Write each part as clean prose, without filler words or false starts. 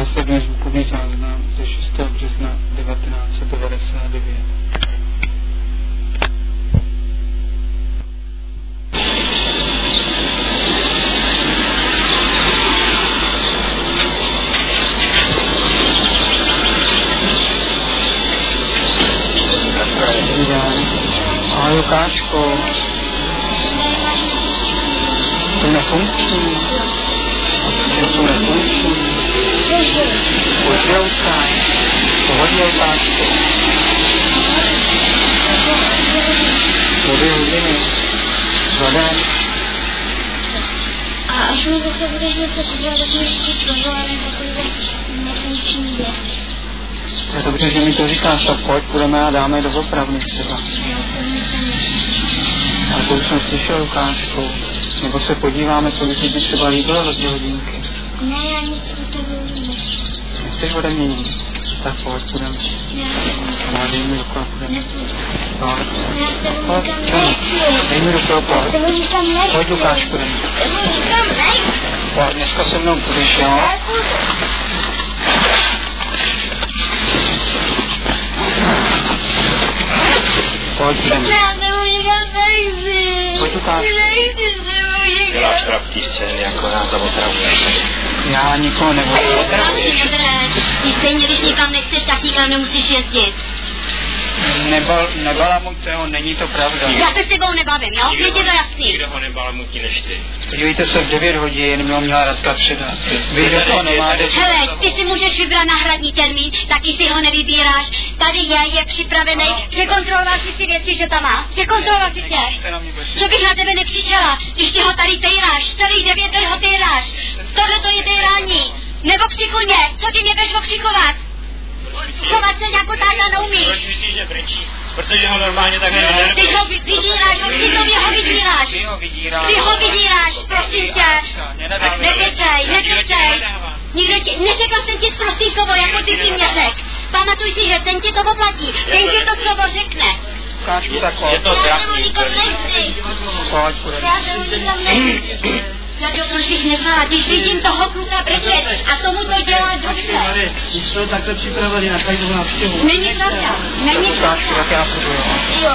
následuje zvukový záznam ze 6. března 1999. Ahoj Lukáško, to nefunkční. To nefunkční. Pozdravka, pohodně Lukáško. 2 hodiny. Zvedem. A až mi zase budeš něco podělat, tak mi ještě provoláme takovýhle nefunkční věc. Je dobře, že mi to říkáš, tak pojď, půjdeme a dáme do opravny třeba. Ale to už jsem slyšel, Lukášku. Nebo se podíváme, co by se ti třeba líbilo za 2 hodinky. Ne, já nic o tebe nevím. Nechceš ode mě nic? Tak pojď, půjdeme. Já dej mi ruku a půjdeme. Pojď. Já s tebou nikam nechci. Dej mi ruku a pojď. Já s tebou nikam nechci. Pojď, Lukášku, jdeme. Já s tebou nikam nechci. Pojď, dneska se mnou půjdeš, jo? Pojď, jdeme. Já s tebou nikam nechci. Pojď, Lukášku. Nechci s tebou nikam. Děláš trapký scény, jako nám to otravuje. Já nikoho Otravuješ. Ty stejně, když nikam nechceš, tak nikam nemusíš jezdit. Nebalamujte ho, není to pravda. Já se s tebou nebavím, jo? Je ti to jasný? Nikdo ho nebalamutí než ty. Podívejte se, v 9 hodin měla Radka předat. Vy do toho nemáte. Hele, ty si můžeš vybrat náhradní termín, taky si ho nevybíráš. Tady je připravený. Překontroloval jsi si věci, že tam má? Překontroloval jsi tě? Co bych na tebe nekřičela, když ty ho tady tejráš, celých 9 let ho tejráš. Tohle to je tejrání. Nevokřikuj mě, co ty mě budeš okřikovat? Chovat se jako táta neumíš. Proč myslíš, že brečí? Protože ho normálně takhle nenervuje. Ty ho vydíráš, ty ho vydíráš. Ty ho vydíráš, prosím tě. Nekecej. Neřekla jsem ti prostý slovo, jako ty mě řek. Pamatuj si, že ten ti to oplatí, ten ti to slovo řekne. Je to trapný. Pojď, půjdeme. Já se nikam nechci. Proč bych neznala, když vidím toho kluka brečet a tomu to dělá dobře. My jsme takhle připravili na každou návštěvu. Není pravda, není pravda. Tak já půjdu, Jo,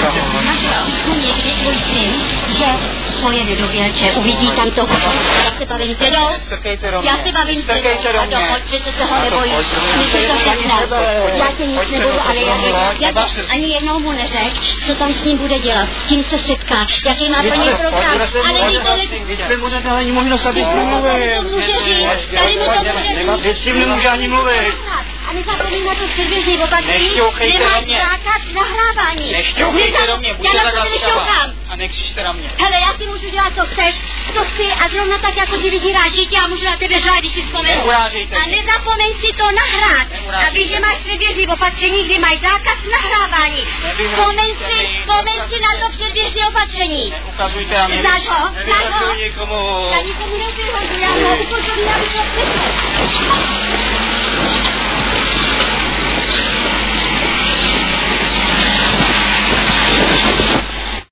někdy tvůj syn, že pojede do Věrče, uvidí tam toho. Já se bavím tebou. Já se bavím tebou. A dohoď, že se toho nebojíš. My se to řekne. Já tě nic nebudu, ale já to ani jednou mu neřek, co tam s ním bude dělat. S tím se setká, jaký má pro něj program. Ale ty to Vy můžete ani možnost, abych mluvil. to může říct, tady mu to může říct. S tím nemůže ani mluvit. A nezapomín na to předběžný opatření, nemáš zákaz nahrávání. Nešťouchejte do mě, buďte já takhle nešťouchám. a nekřičte na mě. Hele, já si můžu dělat, co chceš, co chci a zrovna tak, jako ty vydíráš dítě a můžu na tebe řád, když si vzpomenu. Neurážejte A mě. nezapomeň si to nahrát. A víš, že máš předběžný opatření, kdy máš zákaz nahrávání. Vzpomeň si na to předběžné opatření. Neukazujte na mě. Znáš ho? Znáš ho? Nevyhrazuji nikomu. Já nikomu nevyhrazuji, já ho upozorňuji, abych ho slyšel.